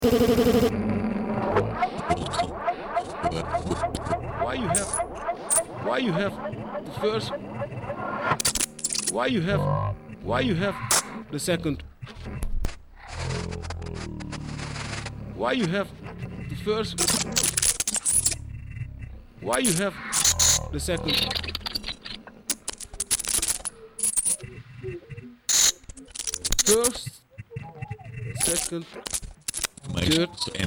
Why you have the first? Why you have the second? Why you have the first? Why you have the second? First, second, third.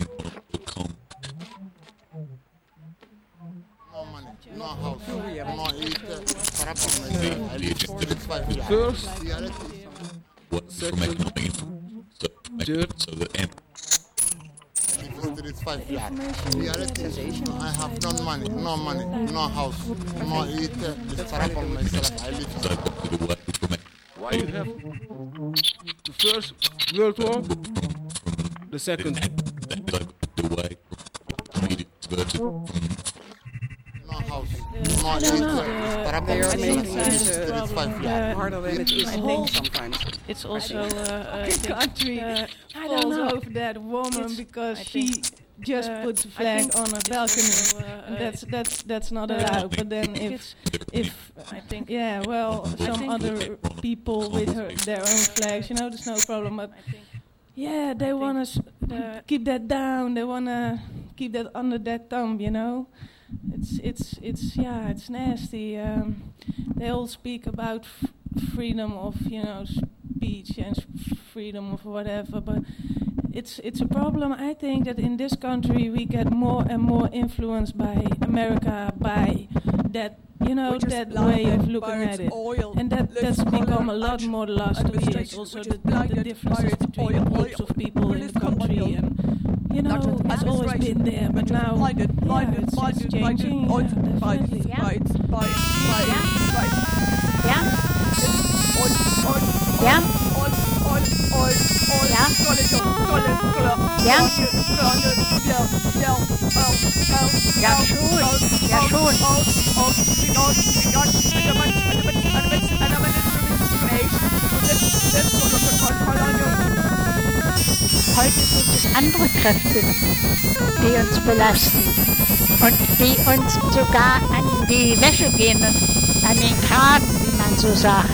No money, no house, no eat, I live 45 years. First, Second, third. so the end. 45 years. Reality is, I have no money, no house, no eat, it's for myself, I live. Why you have the first World War, the second? No house, no eat, They are making it's 35 years. harder than it is, I think, sometimes. It's also I think, country I falls don't know. over that woman It's- because I she think, just put the flag on a balcony. And that's not allowed. But then if I think yeah, well, some think- other people with their own flags, there's no problem. But I think yeah, they want to keep that down. They want to keep that under their thumb. It's nasty. They all speak about freedom of speech and freedom of whatever, but it's a problem. I think that in this country we get more and more influenced by America, by that that way of looking at it, and that's become a lot more the last 2 years. Also the differences between the groups of people in the country, and it's always been there, but now it's changing. Definitely. Ja schon. Heute sind es andere Kräfte, die uns belasten und die uns sogar an die Wäsche gehen, an den Kragen, wie man so sagt.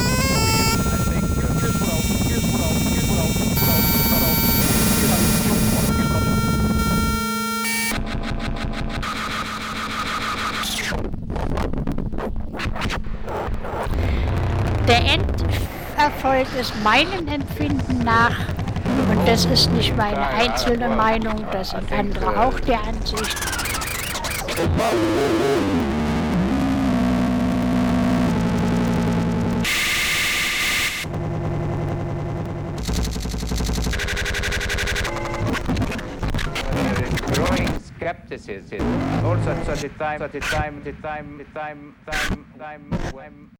Der Enderfolg ist meinem Empfinden nach, und das ist nicht meine einzelne Meinung, das sind andere auch der Ansicht. Growing skepticism. Also, at the time when